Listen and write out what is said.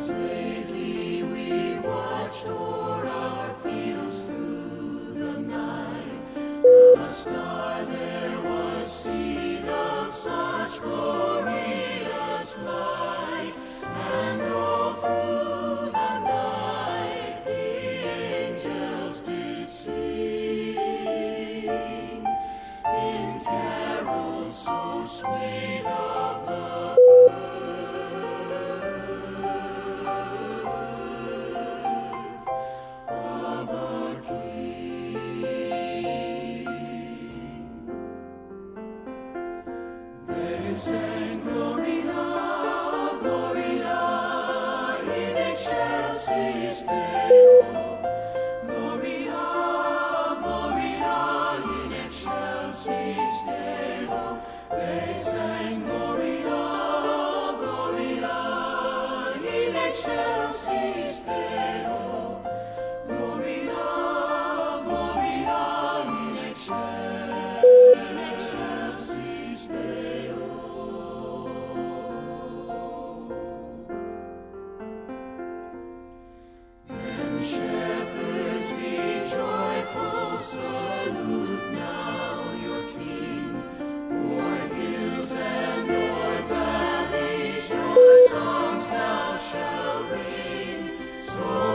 Lately we watched o'er our fields through the night. A star there was seen of such glorious light, and all through the night the angels did sing in carols so sweet of the They sang Gloria, Gloria in excelsis Deo. Gloria, Gloria in excelsis Deo. They sang Gloria, Gloria in excelsis Deo. Gloria, Gloria in excelsis Deo. Shepherds, be joyful, salute now your King. O'er hills and o'er valleys your songs now shall ring. So